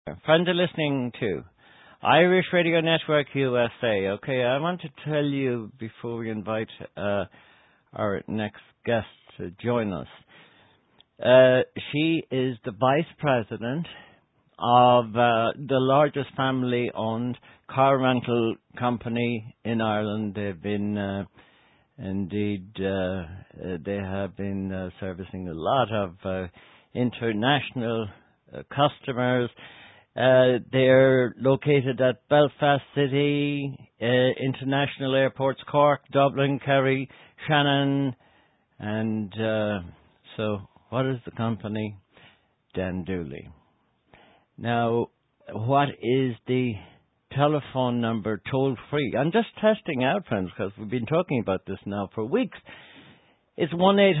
Friends are listening to Irish Radio Network USA. Okay, I want to tell you before we invite our next guest to join us. She is the vice president of the largest family-owned car rental company in Ireland. They've been, they have been servicing a lot of international customers. They're located at Belfast City, international airports, Cork, Dublin, Kerry, Shannon, and so what is the company? Danduli. Now, what is the telephone number toll free? I'm just testing out, friends, because we've been talking about this now for weeks. It's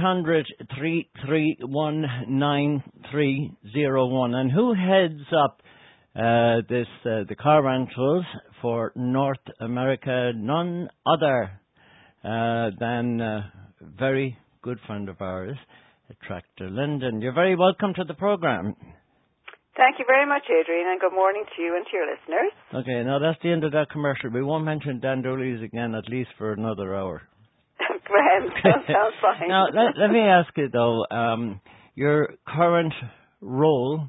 1-800-331-9301. And who heads up the car rentals for North America? None other than a very good friend of ours, Tractor Linden. You're very welcome to the program. Thank you very much, Adrian, and good morning to you and to your listeners. Okay, now that's the end of that commercial. We won't mention Dandooli's again, at least for another hour. Grand, sounds fine. Now, let me ask you, though, your current role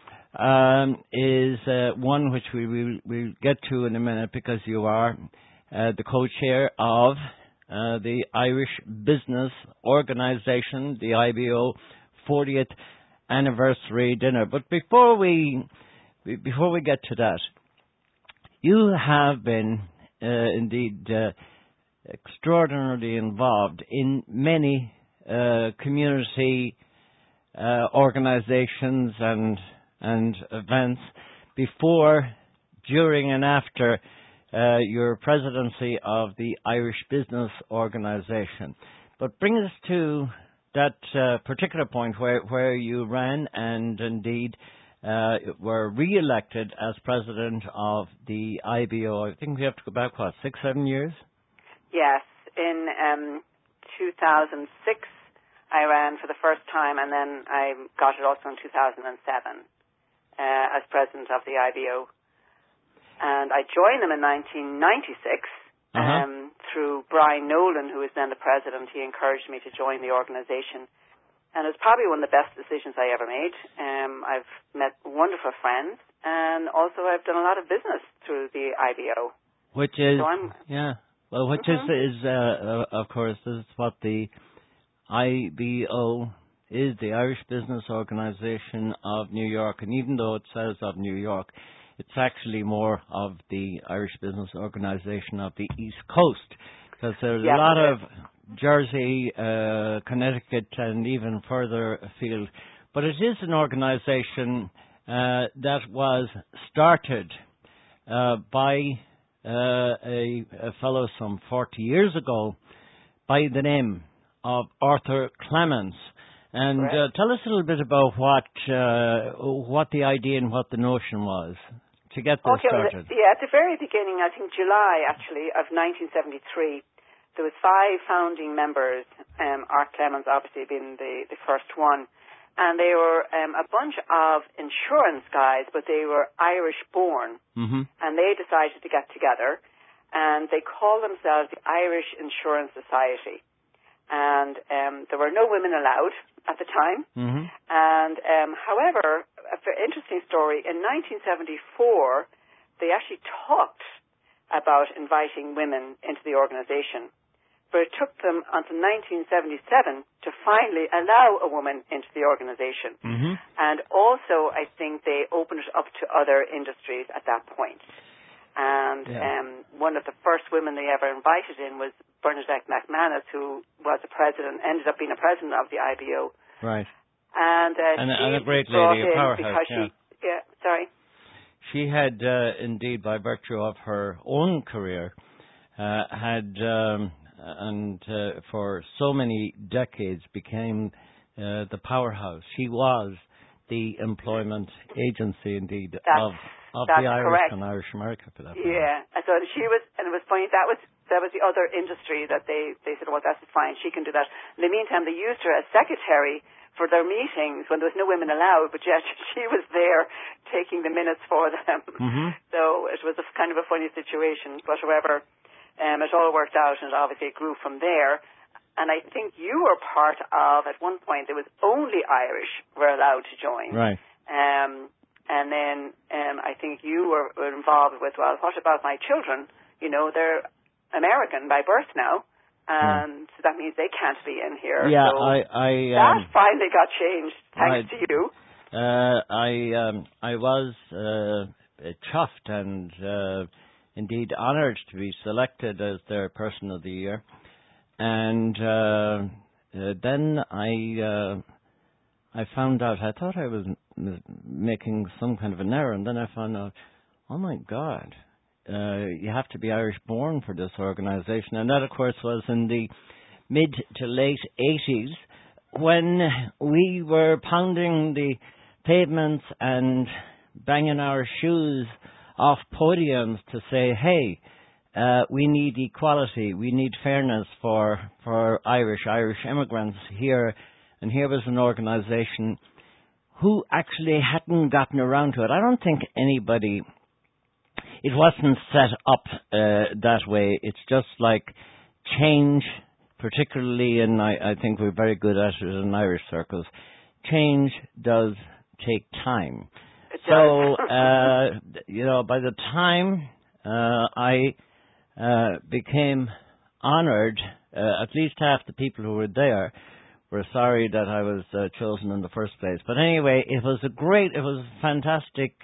is one which we'll get to in a minute, because you are the co-chair of the Irish Business Organisation, the IBO 40th anniversary dinner. But before we get to that, you have been indeed extraordinarily involved in many community organizations and events before, during and after your presidency of the Irish Business Organisation. But bring us to that particular point where you ran and indeed were re-elected as president of the IBO. I think we have to go back, 6-7 years? Yes. In 2006, I ran for the first time, and then I got it also in 2007 as president of the IBO. And I joined them in 1996 through Brian Nolan, who was then the president. He encouraged me to join the organisation. And it was probably one of the best decisions I ever made. I've met wonderful friends, and also I've done a lot of business through the IBO. Which is, of course, this is what the IBO is, the Irish Business Organisation of New York. And even though it says of New York, it's actually more of the Irish Business Organisation of the East Coast, because there's a lot of Jersey, Connecticut, and even further afield. But it is an organisation that was started by a fellow some 40 years ago by the name of Arthur Clements. And tell us a little bit about what the idea and what the notion was to get this started. At the very beginning, I think July actually of 1973, there was 5 founding members. Art Clements obviously being the first one, and they were a bunch of insurance guys, but they were Irish born, and they decided to get together, and they called themselves the Irish Insurance Society. And there were no women allowed at the time. And however, a very interesting story, in 1974, they actually talked about inviting women into the organization. But it took them until 1977 to finally allow a woman into the organization. And also, I think they opened it up to other industries at that point. And one of the first women they ever invited in was Bernadette McManus, who was ended up being a president of the IBO. Right. And a great lady, a powerhouse. She had, indeed, by virtue of her own career, for so many decades became the powerhouse. She was the employment agency, indeed, of the Irish correct. and Irish America, for that matter. Yeah, so she was, and it was funny, that was the other industry that they said, well, that's fine, she can do that. In the meantime, they used her as secretary for their meetings when there was no women allowed, but yet she was there taking the minutes for them. Mm-hmm. So it was kind of a funny situation. But however, it all worked out, and obviously it grew from there. And I think you were part of, at one point, there was only Irish were allowed to join. Right. And then I think you were involved with, well, what about my children? They're American by birth now, and so that means they can't be in here. Yeah, so that finally got changed, thanks to you. I was chuffed and indeed honoured to be selected as their Person of the Year. And then I found out, I thought I was making some kind of an error, and then I found out, oh my God, you have to be Irish born for this organisation. And that, of course, was in the mid to late 80s when we were pounding the pavements and banging our shoes off podiums to say, hey, we need equality, we need fairness for Irish immigrants here. And here was an organisation who actually hadn't gotten around to it. I don't think anybody, it wasn't set up that way. It's just like change, particularly, and I think we're very good at it in Irish circles, change does take time. It so, by the time I became honoured, at least half the people who were there were sorry that I was chosen in the first place. But anyway, it was a fantastic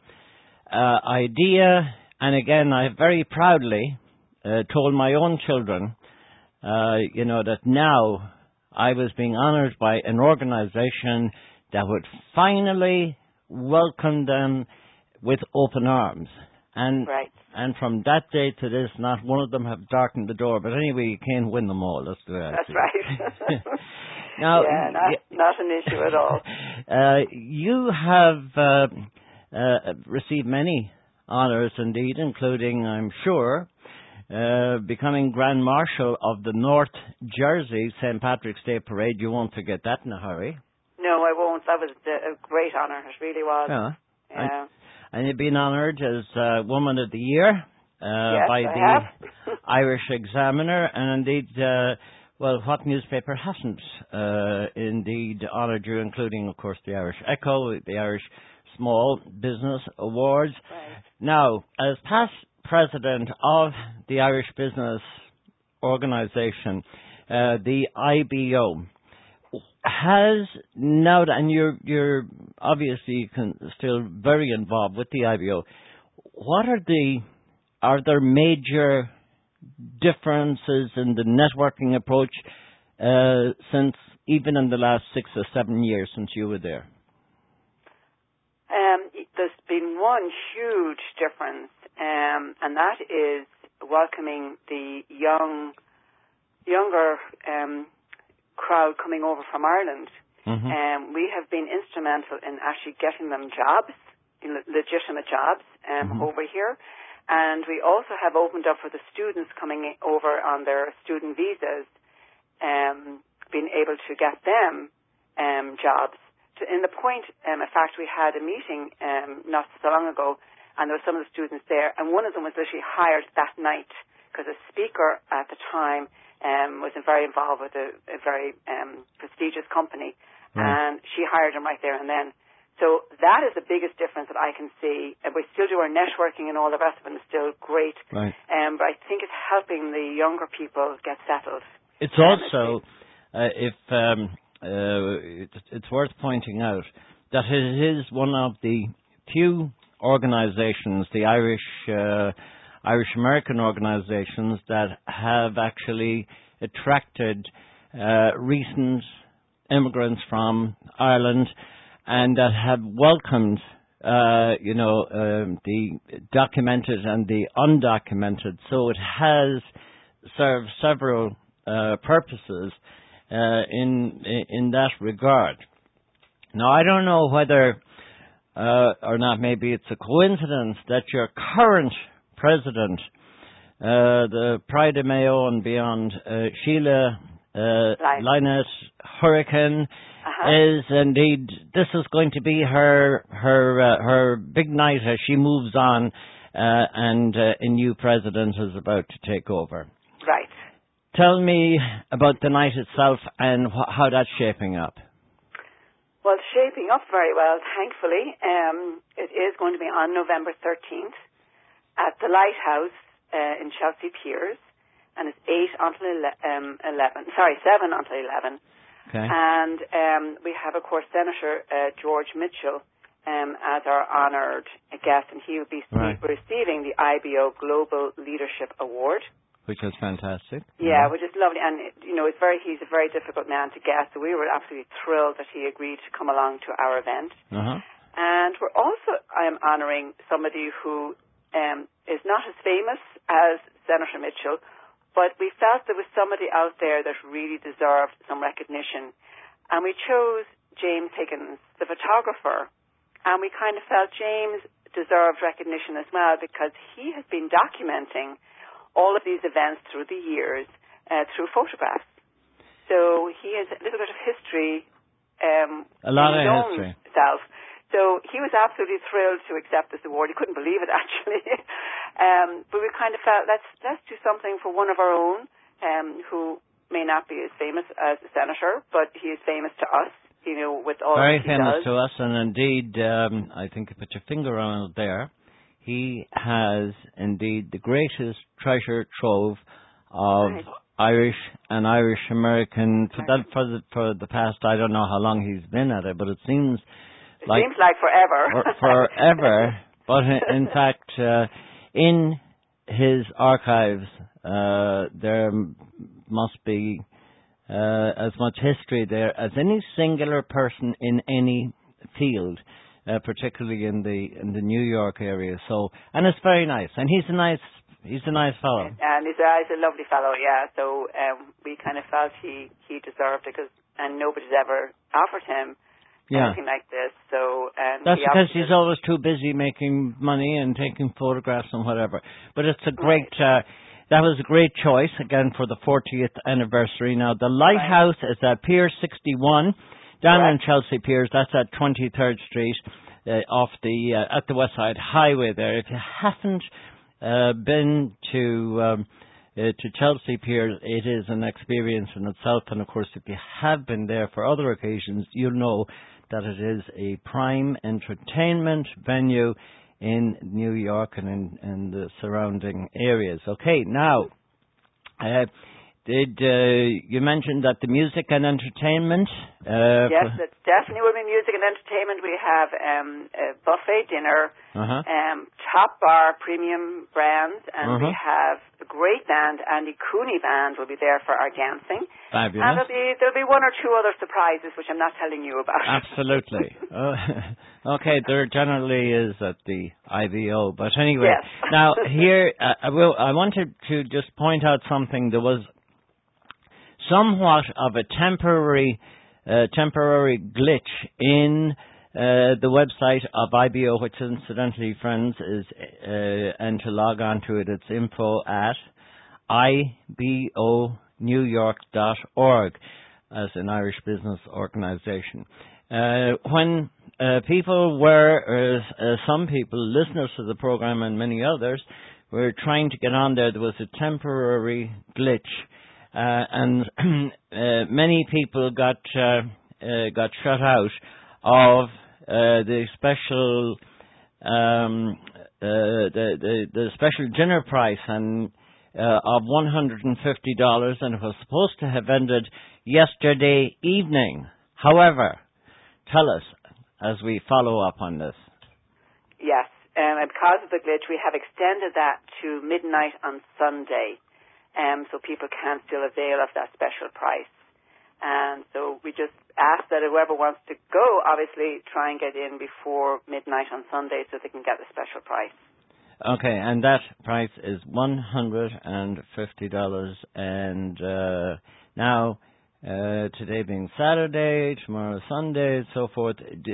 idea. And again, I very proudly told my own children, that now I was being honoured by an organisation that would finally welcome them with open arms. And right. And from that day to this, not one of them have darkened the door. But anyway, you can't win them all. Let's do that. That's right. Now, not an issue at all. You have received many honours indeed, including, I'm sure, becoming Grand Marshal of the North Jersey St. Patrick's Day Parade. You won't forget that in a hurry. No, I won't. That was a great honour. It really was. Yeah. And you've been honoured as Woman of the Year yes, by the Irish Examiner. And indeed, what newspaper hasn't indeed honoured you, including, of course, the Irish Echo, the Irish Small Business Awards. Right. Now, as past president of the Irish Business Organisation, the IBO, has now, and you're obviously still very involved with the IBO. What are there major differences in the networking approach since even in the last 6 or 7 years since you were there? There's been one huge difference, and that is welcoming the younger crowd coming over from Ireland. Mm-hmm. We have been instrumental in actually getting them jobs, legitimate jobs, over here. And we also have opened up for the students coming over on their student visas, being able to get them jobs. In the point, in fact, we had a meeting not so long ago, and there were some of the students there, and one of them was literally hired that night because a speaker at the time was very involved with a very prestigious company, and she hired him right there and then. So that is the biggest difference that I can see. We still do our networking and all the rest of it, and it's still great. Right. But I think it's helping the younger people get settled. It's also, it's worth pointing out that it is one of the few organisations, the Irish American organisations, that have actually attracted recent immigrants from Ireland and that have welcomed, the documented and the undocumented. So it has served several purposes in that regard. Now, I don't know whether or not, maybe it's a coincidence that your current president, the Pride of Mayo and beyond, Sheila Lynette Hurricane is indeed, this is going to be her big night as she moves on and a new president is about to take over. Right. Tell me about the night itself and how that's shaping up. Well, it's shaping up very well, thankfully. It is going to be on November 13th at the Lighthouse in Chelsea Piers, and it's 7 until 11. Okay. And we have, of course, Senator George Mitchell as our honoured guest, and he will be receiving the IBO Global Leadership Award. Which is fantastic. Yeah, which is lovely. And, he's a very difficult man to get, so we were absolutely thrilled that he agreed to come along to our event. And we're also honouring somebody who is not as famous as Senator Mitchell, but we felt there was somebody out there that really deserved some recognition. And we chose James Higgins, the photographer, and we kind of felt James deserved recognition as well because he has been documenting all of these events through the years through photographs. So he has a little bit of history. A lot of history. Himself. So he was absolutely thrilled to accept this award. He couldn't believe it, actually. But we kind of felt, let's do something for one of our own who may not be as famous as the senator, but he is famous to us, with all very that he famous does. to us, and indeed, I think you put your finger on it there. He has indeed the greatest treasure trove of Irish and Irish American for the past, I don't know how long he's been at it, but it seems like forever. Forever. But in fact, in his archives, there must be as much history there as any singular person in any field. Particularly in the New York area, and it's very nice, and he's a nice fellow, and he's a lovely fellow, yeah. So we kind of felt he deserved it, and nobody's ever offered him anything like this. So that's because he's always too busy making money and taking photographs and whatever. But it's a great. That was a great choice again for the 40th anniversary. Now the Lighthouse is at Pier 61. Down in Chelsea Piers, that's at 23rd Street, off at the West Side Highway there. If you haven't been to Chelsea Piers, it is an experience in itself. And of course, if you have been there for other occasions, you'll know that it is a prime entertainment venue in New York and in the surrounding areas. Okay, now. You mentioned that the music and entertainment? Yes, it definitely will be music and entertainment. We have a buffet dinner, top bar premium brands, and we have a great band. Andy Cooney Band will be there for our dancing. Fabulous. And there'll be one or two other surprises, which I'm not telling you about. Absolutely. Okay, there generally is at the IBO. But anyway, now here, I wanted to just point out something. There was somewhat of a temporary glitch in the website of IBO, which incidentally, friends, is and to log on to it, it's info@ibonewyork.org as an Irish business organization. When some people, listeners to the program and many others, were trying to get on there was a temporary glitch. And many people got shut out of the special the special dinner price and of $150, and it was supposed to have ended yesterday evening. However, tell us as we follow up on this. Yes, and because of the glitch, we have extended that to midnight on Sunday. So people can still avail of that special price. And so we just ask that whoever wants to go, obviously, try and get in before midnight on Sunday so they can get the special price. Okay, and that price is $150. And now, today being Saturday, tomorrow Sunday, and so forth,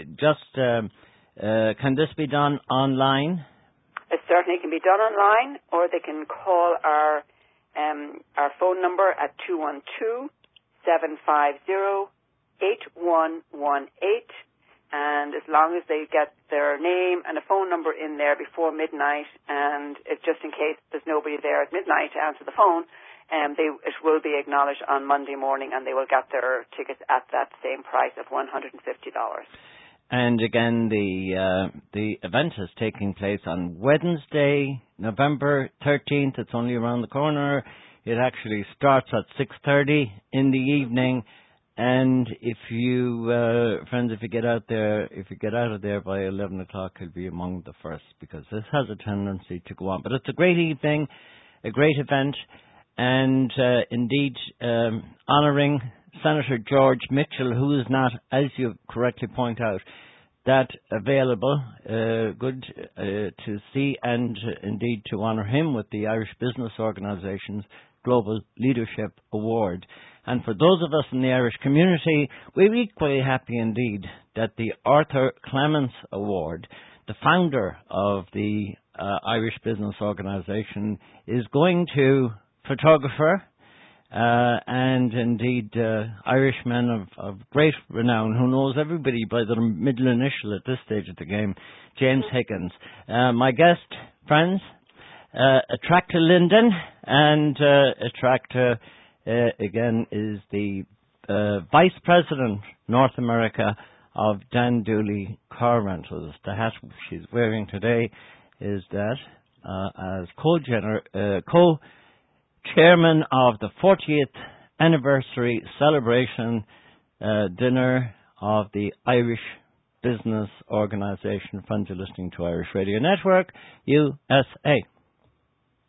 can this be done online? It certainly can be done online, or they can call our phone number at 750-8118. And as long as they get their name and a phone number in there before midnight, and just in case there's nobody there at midnight to answer the phone, it will be acknowledged on Monday morning, and they will get their tickets at that same price of $150. And again, the event is taking place on Wednesday, November 13th. It's only around the corner. It actually starts at 6:30 in the evening. And if you, friends, if you get out of there by 11 o'clock, you'll be among the first, because this has a tendency to go on. But it's a great evening, a great event, and indeed honouring Senator George Mitchell, who is not, as you correctly point out, that available. Good to see, and indeed to honour him with the Irish Business Organisation's Global Leadership Award. And for those of us in the Irish community, we're equally happy indeed that the Arthur Clements Award, the founder of the Irish Business Organisation, is going to photographer and indeed Irishman of great renown, who knows everybody by their middle initial at this stage of the game, James Higgins. My guest, friends, Attracta Linden, and Attracta again is the Vice President North America of Dan Dooley Car Rentals. The hat she's wearing today is that as co-chairman of the 40th anniversary celebration dinner of the Irish Business Organisation. Friends, you're listening to Irish Radio Network, USA.